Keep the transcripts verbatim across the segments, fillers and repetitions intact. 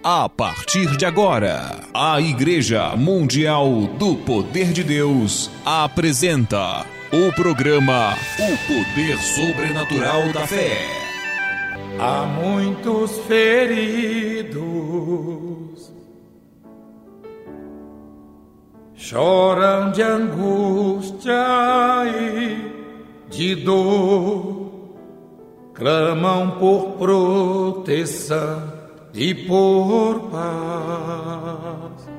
A partir de agora, a Igreja Mundial do Poder de Deus apresenta o programa O Poder Sobrenatural da Fé. Há muitos feridos, choram de angústia e de dor, clamam por proteção e por paz.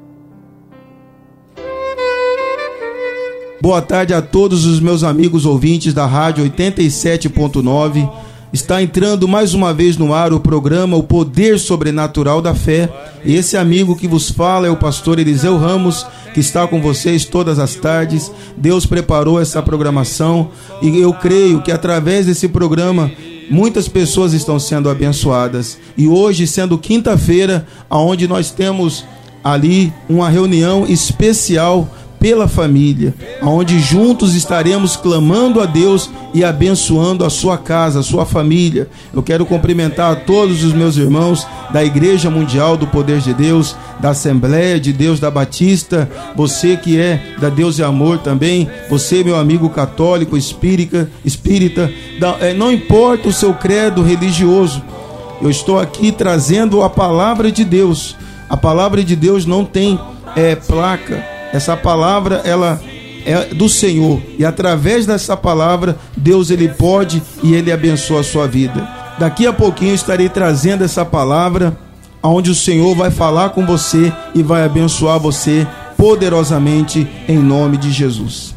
Boa tarde a todos os meus amigos ouvintes da Rádio oitenta e sete ponto nove. Está entrando mais uma vez no ar o programa O Poder Sobrenatural da Fé. E esse amigo que vos fala é o pastor Eliseu Ramos, que está com vocês todas as tardes. Deus preparou essa programação e eu creio que através desse programa muitas pessoas estão sendo abençoadas. E hoje, sendo quinta-feira, onde nós temos ali uma reunião especial pela família, onde juntos estaremos clamando a Deus e abençoando a sua casa, a sua família. Eu quero cumprimentar a todos os meus irmãos da Igreja Mundial do Poder de Deus, da Assembleia de Deus da Batista, você que é da Deus e Amor também, você, meu amigo católico, espírita, espírita, não importa o seu credo religioso, eu estou aqui trazendo a palavra de Deus. A palavra de Deus não tem é, placa. Essa palavra, ela é do Senhor, e através dessa palavra Deus, ele pode e ele abençoa a sua vida. Daqui a pouquinho eu estarei trazendo essa palavra, onde o Senhor vai falar com você e vai abençoar você poderosamente em nome de Jesus.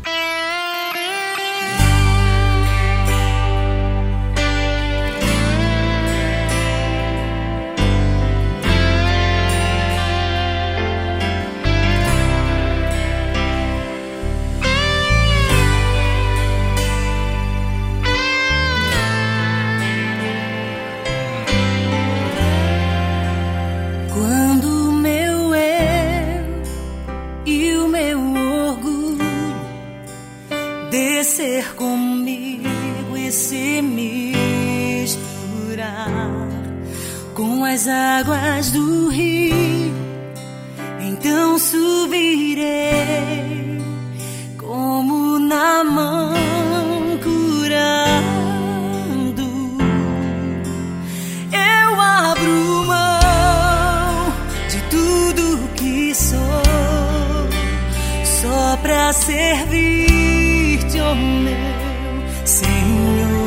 As águas do rio, então subirei como na mão curando. Eu abro mão de tudo que sou, só pra servir-te, ó meu Senhor.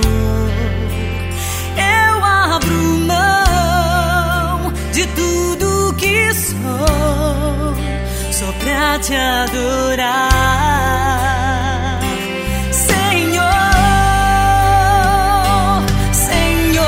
Eu abro mão de tudo que sou, só pra te adorar, Senhor, Senhor.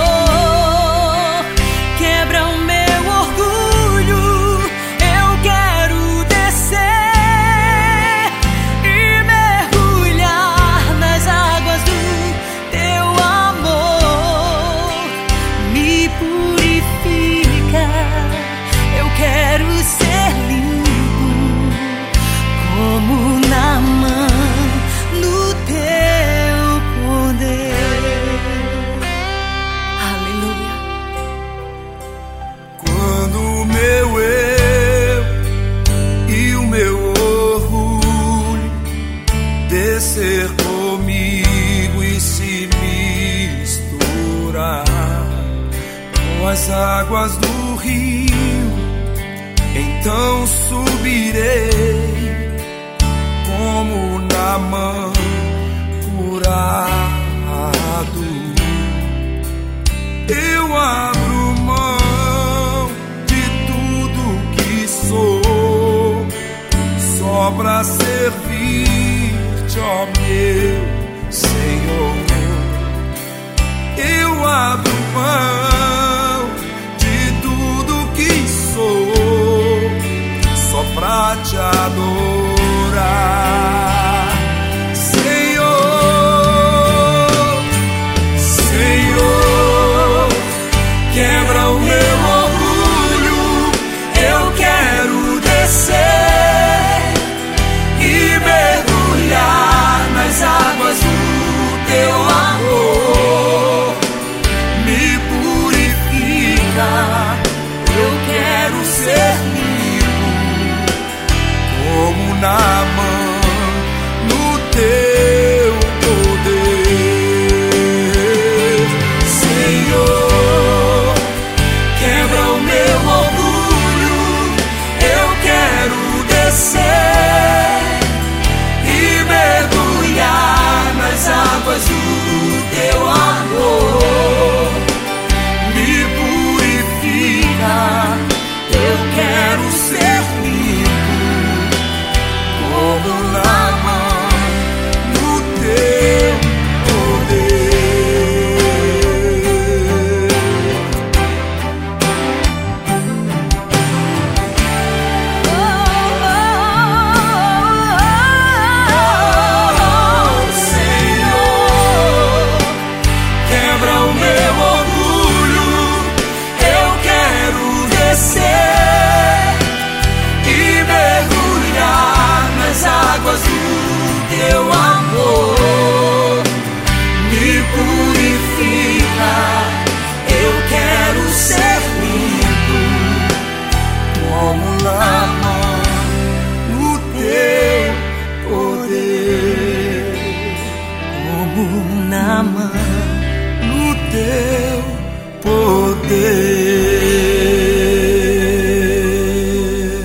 Quebra o meu orgulho, eu quero descer e mergulhar nas águas do teu amor. Me purifica, eu quero ser limpo como na mão, no teu poder. Aleluia. Quando o meu eu e o meu orgulho descer comigo e se misturar com as águas do rio, então subirei como na mão curado. Eu abro mão de tudo que sou, só pra servir-te, ó meu Senhor. Eu abro mão de tudo que sou, só pra te adorar, Senhor, Senhor. Quebra o meu orgulho, eu quero descer e me mão no teu poder.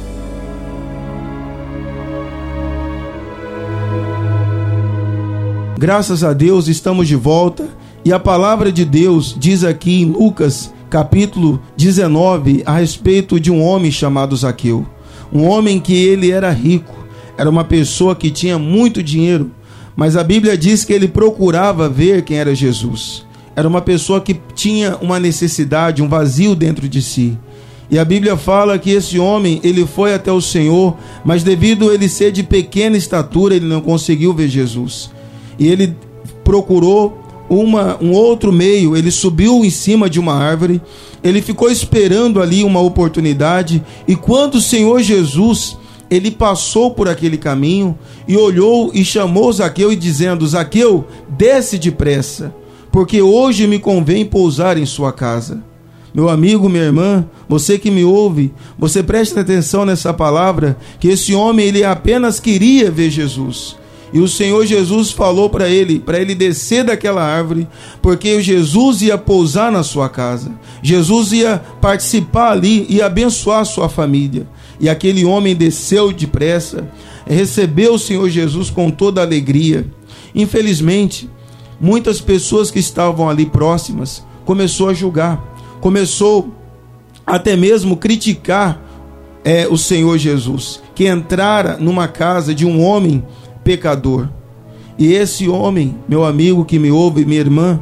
Graças a Deus estamos de volta e a palavra de Deus diz aqui em Lucas capítulo dezenove a respeito de um homem chamado Zaqueu. Um homem que ele era rico, era uma pessoa que tinha muito dinheiro, mas a Bíblia diz que ele procurava ver quem era Jesus. Era uma pessoa que tinha uma necessidade, um vazio dentro de si. E a Bíblia fala que esse homem, ele foi até o Senhor, mas devido a ele ser de pequena estatura, ele não conseguiu ver Jesus. E ele procurou uma, um outro meio, ele subiu em cima de uma árvore, ele ficou esperando ali uma oportunidade, e quando o Senhor Jesus, ele passou por aquele caminho, e olhou e chamou Zaqueu, e dizendo: Zaqueu, desce depressa, porque hoje me convém pousar em sua casa. Meu amigo, minha irmã, você que me ouve, você preste atenção nessa palavra, que esse homem, ele apenas queria ver Jesus. E o Senhor Jesus falou para ele, para ele descer daquela árvore, porque Jesus ia pousar na sua casa. Jesus ia participar ali e abençoar a sua família. E aquele homem desceu depressa, recebeu o Senhor Jesus com toda alegria. Infelizmente, muitas pessoas que estavam ali próximas começou a julgar, começou até mesmo criticar é, o Senhor Jesus, que entrara numa casa de um homem pecador. E esse homem, meu amigo que me ouve, minha irmã,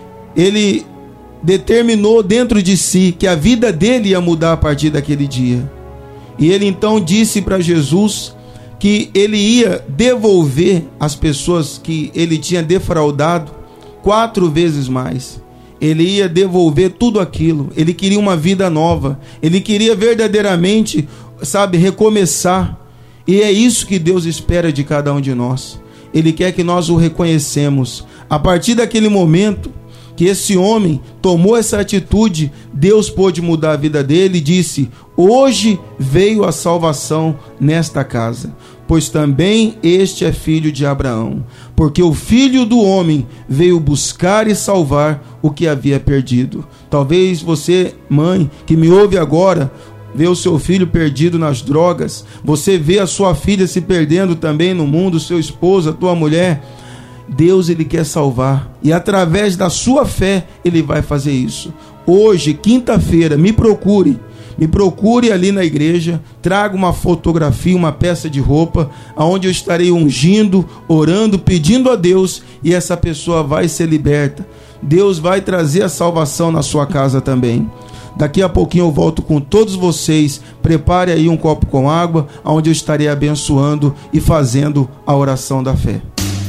ele determinou dentro de si que a vida dele ia mudar a partir daquele dia. E ele então disse para Jesus que ele ia devolver as pessoas que ele tinha defraudado quatro vezes mais. Ele ia devolver tudo aquilo. Ele queria uma vida nova. Ele queria verdadeiramente, sabe, recomeçar. E é isso que Deus espera de cada um de nós. Ele quer que nós o reconhecemos. A partir daquele momento que esse homem tomou essa atitude, Deus pôde mudar a vida dele e disse: hoje veio a salvação nesta casa, pois também este é filho de Abraão, porque o Filho do Homem veio buscar e salvar o que havia perdido. Talvez você, mãe, que me ouve agora, vê o seu filho perdido nas drogas, você vê a sua filha se perdendo também no mundo, seu esposo, a tua mulher. Deus, ele quer salvar, e através da sua fé ele vai fazer isso. Hoje, quinta-feira, me procure, me procure ali na igreja, traga uma fotografia, uma peça de roupa, onde eu estarei ungindo, orando, pedindo a Deus, e essa pessoa vai ser liberta. Deus vai trazer a salvação na sua casa também. Daqui a pouquinho eu volto com todos vocês. Prepare aí um copo com água, onde eu estarei abençoando e fazendo a oração da fé.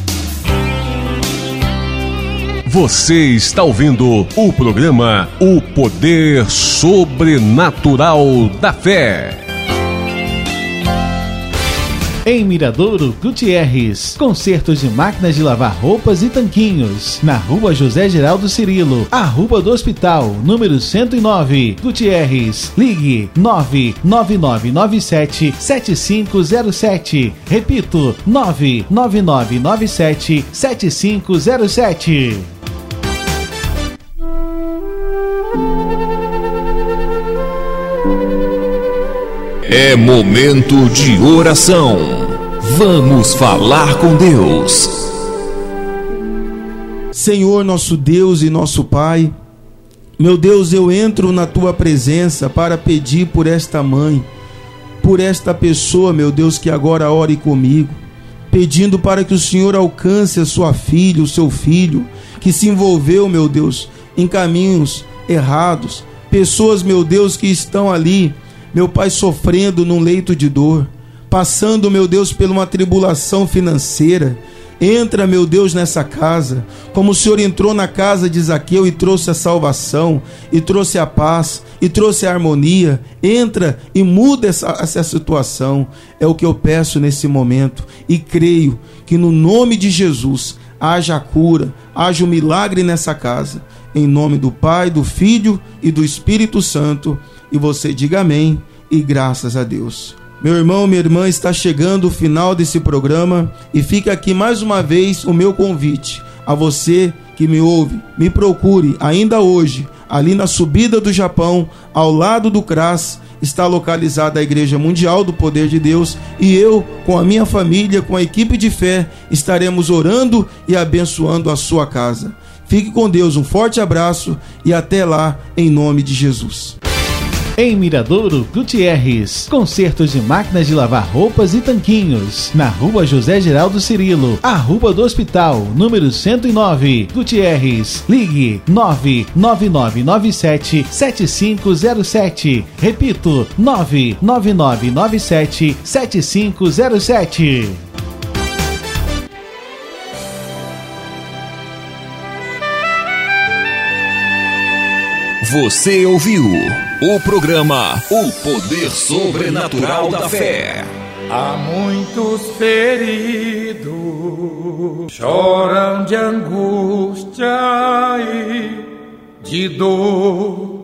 Você está ouvindo o programa O Poder Sobrenatural da Fé. Em Miradouro, Gutierrez, consertos de máquinas de lavar roupas e tanquinhos, na Rua José Geraldo Cirilo, a Rua do Hospital, número cento e nove, Gutierrez. Ligue nove nove nove nove sete sete cinco zero sete. Repito, nove nove nove nove sete sete cinco zero sete. É momento de oração. Vamos falar com Deus. Senhor, nosso Deus e nosso Pai, meu Deus, eu entro na tua presença para pedir por esta mãe, por esta pessoa, meu Deus, que agora ore comigo, pedindo para que o Senhor alcance a sua filha, o seu filho, que se envolveu, meu Deus, em caminhos errados, pessoas, meu Deus, que estão ali, meu Pai, sofrendo num leito de dor, passando, meu Deus, por uma tribulação financeira. Entra, meu Deus, nessa casa, como o Senhor entrou na casa de Zaqueu e trouxe a salvação, e trouxe a paz, e trouxe a harmonia. Entra e muda essa, essa situação. É o que eu peço nesse momento, e creio que no nome de Jesus haja a cura, haja o milagre nessa casa, em nome do Pai, do Filho e do Espírito Santo. E você diga amém e graças a Deus. Meu irmão, minha irmã, está chegando o final desse programa, e fica aqui mais uma vez o meu convite a você que me ouve, me procure ainda hoje, ali na subida do Japão, ao lado do C R A S, está localizada a Igreja Mundial do Poder de Deus, e eu, com a minha família, com a equipe de fé, estaremos orando e abençoando a sua casa. Fique com Deus, um forte abraço e até lá, em nome de Jesus. Em Miradouro, Gutierrez, concertos de máquinas de lavar roupas e tanquinhos, na Rua José Geraldo Cirilo, a Rua do Hospital, número cento e nove, Gutierrez. Ligue nove nove nove nove sete sete cinco zero sete. Repito, nove nove nove nove sete sete cinco zero sete. Você ouviu o programa O Poder Sobrenatural da Fé. Há muitos feridos, choram de angústia e de dor.